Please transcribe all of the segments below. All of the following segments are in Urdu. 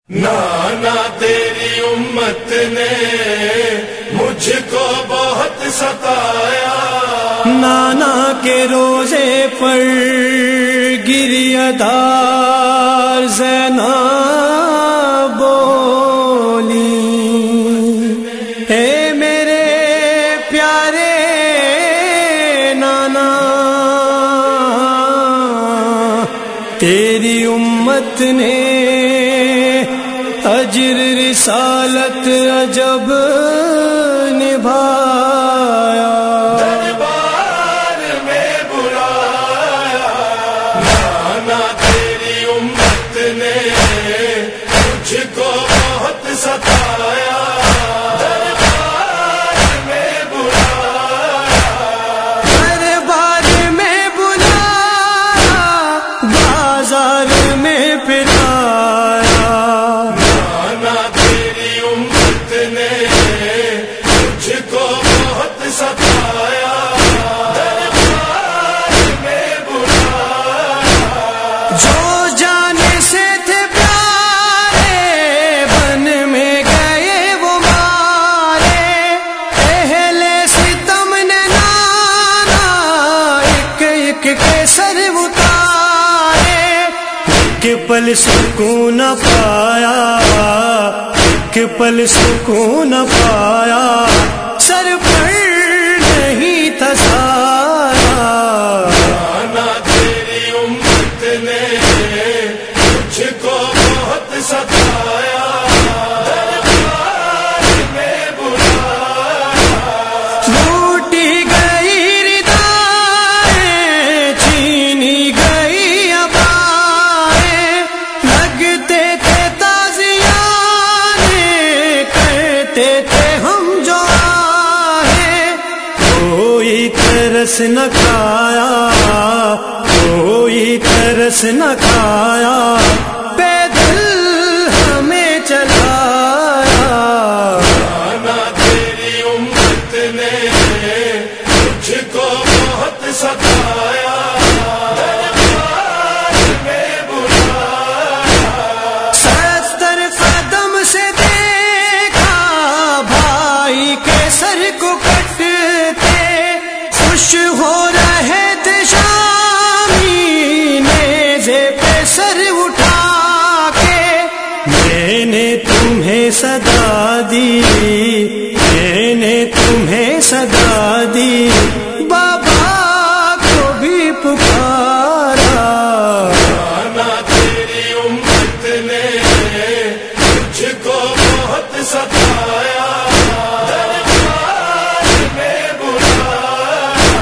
نانا تیری امت نے مجھ کو بہت ستایا، نانا کے روزے پر گریہ دار زینب بولی، اے میرے پیارے نانا، تیری امت نے اجر رسالت عجب نبھایا، دربار میں بلایا، نانا تیری امت نے مجھ کو بہت ستایا، دربار میں بلایا، دربار میں بلایا، بازار میں پھرایا، نانا تیری امت نے مجھ کو بہت ستایا، دربار میں بلایا، جو جانے سے تھے پیارے بن میں گئے وہ مارے، اہل ستم نے نانا ایک ایک کے سر اتارے، ایک پل سکون نہ پایا، ایک پل سکون نہ پایا، سر پر نہیں تھا سایہ، نانا تیری امت نے مجھ کو بہت ستایا، دربار میں بلایا، لوٹی گئی ردائیں، چھینی گئی عبائیں، لگتے تھے تازیانے، کرتے تھے ہم جو آہیں، کوئی ترس نہ کھایا، کوئی ترس نہ کھایا، پیدل ہمیں چلایا، نانا تیری امت نے مجھ کو بہت ستایا، دربار میں بلایا، 70 قدم سے دیکھا بھائی کے سر کو کٹتے، خوش ہو رہے تھے شامی نیزے پہ سر اٹھا کے، میں نے تمہیں صدا دی، میں نے تمہیں صدا دی، بابا کو بھی پکارا، نانا تیری امت نے مجھ کو بہت ستایا، دربار میں بلایا،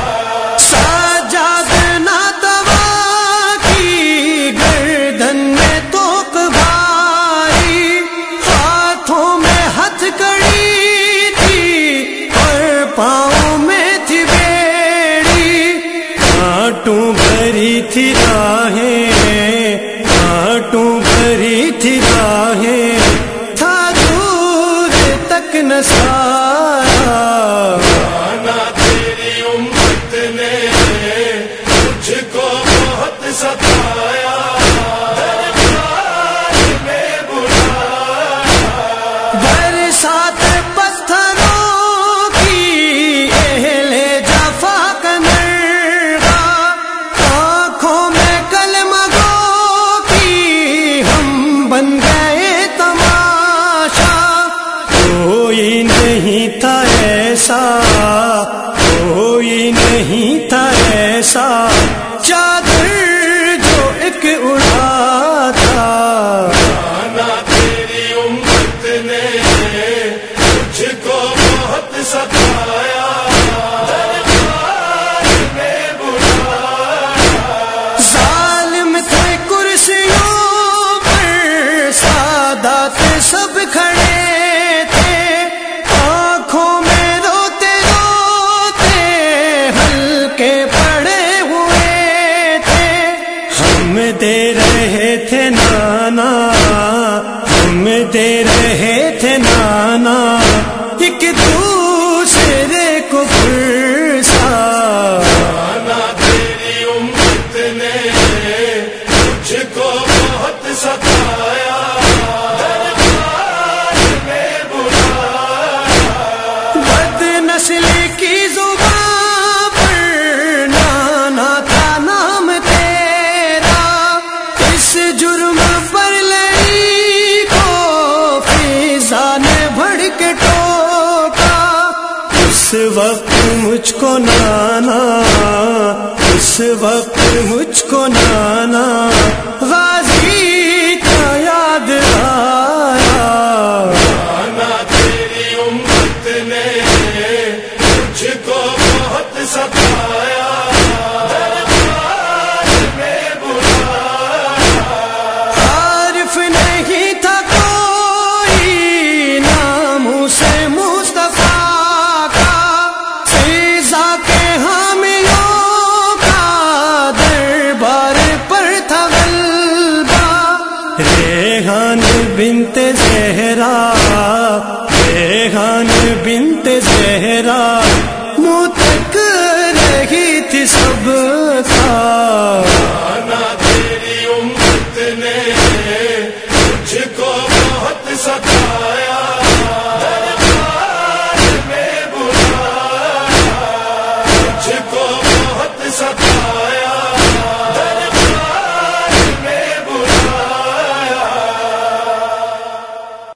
سجاد ناتوا کی گردن میں توق بھاری، ہاتھوں میں ہتھ کڑی تھی اور پاؤں میں تھی بیڑی، کانٹوں بھری تھی راہیں، کانٹوں بھری تھی راہیں، تھا دور تک نہ سایہ، نانا تیری امت نے مجھ کو بہت ستایا، دربار میں بلایا، برسات پتھروں کی اہل جفا کا نرغہ، آنکھوں میں کلمہ گو کی ہم بن گئے تماشا، کوئی نہیں تھا ایسا، کوئی نہیں تھا ایسا، چادر جو ایک اڑا تھا، نانا تیری امت نے مجھ کو بہت ستایا، دربار میں بلایا، ظالم تھے کرسیوں پر سادات سب کھڑے تھے، آنکھوں میں روتے روتے ہلکے پڑے ہوئے تھے، ہم دے رہے تھے نانا، ہم دے رہے تھے نانا، ایک دوسرے کو پرسا، نانا تیری امت نے مجھ کو بہت ستایا، کو نانا، اس وقت مجھ کو نانا غازی کا یاد آیا. نانا تیری امت نے مجھ کو بہت ستایا، دربار میں بلایا. عارف نہیں تھا کوئی نام سے مصطفیٰ کا، فضا کے حامیوں کا دربار پر تھا غلبہ. ریحان بنت زہرا، ریحان بنت زہرا منہ تک رہی تھی سب کا. نانا تیری امت نے